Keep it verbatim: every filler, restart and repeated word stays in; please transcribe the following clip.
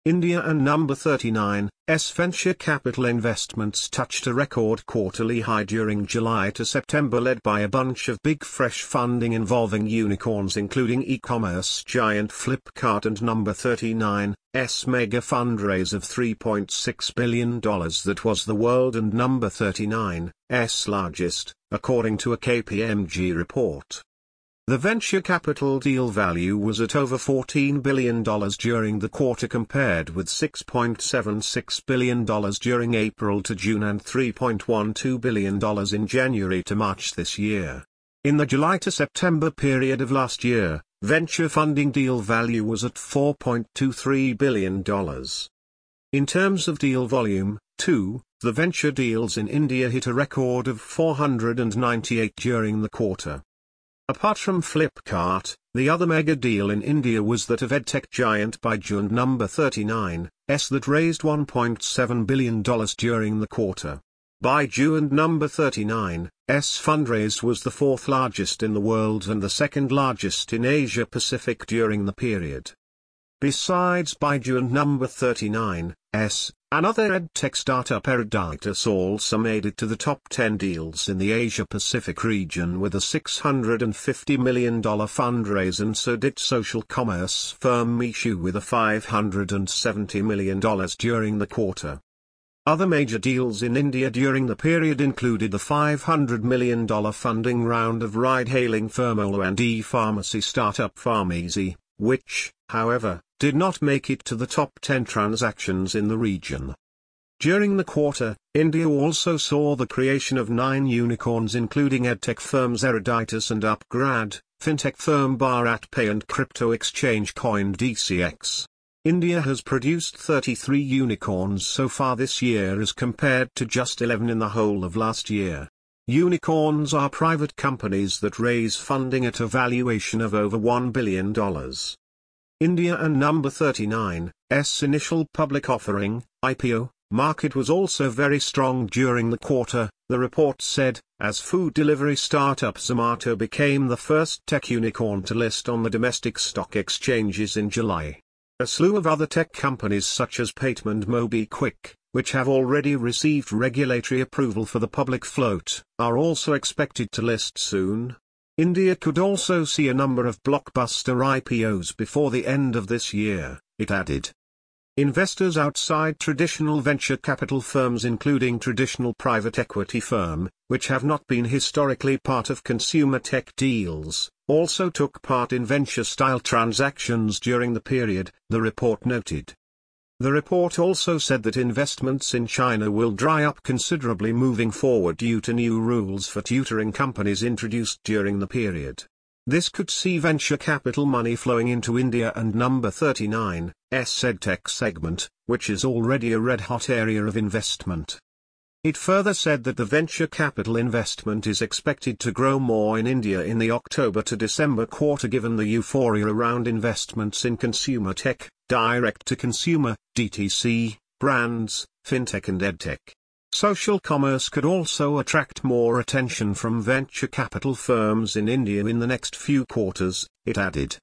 India and number thirty-nine, S venture capital investments touched a record quarterly high during July to September, led by a bunch of big fresh funding involving unicorns including e-commerce giant Flipkart and number thirty-nine, S mega fundraise of three point six billion dollars that was the world and number thirty-nine, S largest, according to a K P M G report. The venture capital deal value was at over fourteen billion dollars during the quarter, compared with six point seven six billion dollars during April to June and three point one two billion dollars in January to March this year. In the July to September period of last year, venture funding deal value was at four point two three billion dollars. In terms of deal volume, too, the venture deals in India hit a record of four hundred ninety-eight during the quarter. Apart from Flipkart, the other mega deal in India was that of edtech giant Byju and number thirty-nine, S that raised one point seven billion dollars during the quarter. Byju and number thirty-nine, S fundraise was the fourth largest in the world and the second largest in Asia Pacific during the period. Besides Byju and number thirty-nine, S, another edtech startup Eruditus also made it to the top ten deals in the Asia-Pacific region with a six hundred fifty million dollars fundraise, and so did social commerce firm Meesho with a five hundred seventy million dollars during the quarter. Other major deals in India during the period included the five hundred million dollars funding round of ride-hailing firm Ola and e-pharmacy startup Pharmeasy, which, however, did not make it to the top ten transactions in the region. During the quarter, India also saw the creation of nine unicorns including edtech firms Eruditus and Upgrad, fintech firm BharatPe and crypto exchange CoinDCX. India has produced thirty-three unicorns so far this year as compared to just eleven in the whole of last year. Unicorns are private companies that raise funding at a valuation of over one billion dollars. India and number thirty-nine, S initial public offering, I P O, market was also very strong during the quarter, the report said, as food delivery startup Zomato became the first tech unicorn to list on the domestic stock exchanges in July. A slew of other tech companies such as Paytm and MobiKwik, which have already received regulatory approval for the public float, are also expected to list soon. India could also see a number of blockbuster I P Os before the end of this year, it added. Investors outside traditional venture capital firms including traditional private equity firm, which have not been historically part of consumer tech deals, also took part in venture-style transactions during the period, the report noted. The report also said that investments in China will dry up considerably moving forward due to new rules for tutoring companies introduced during the period. This could see venture capital money flowing into India and number thirty-nine, S EdTech segment, which is already a red-hot area of investment. It further said that the venture capital investment is expected to grow more in India in the October to December quarter given the euphoria around investments in consumer tech, direct-to-consumer, D T C, brands, fintech and edtech. Social commerce could also attract more attention from venture capital firms in India in the next few quarters, it added.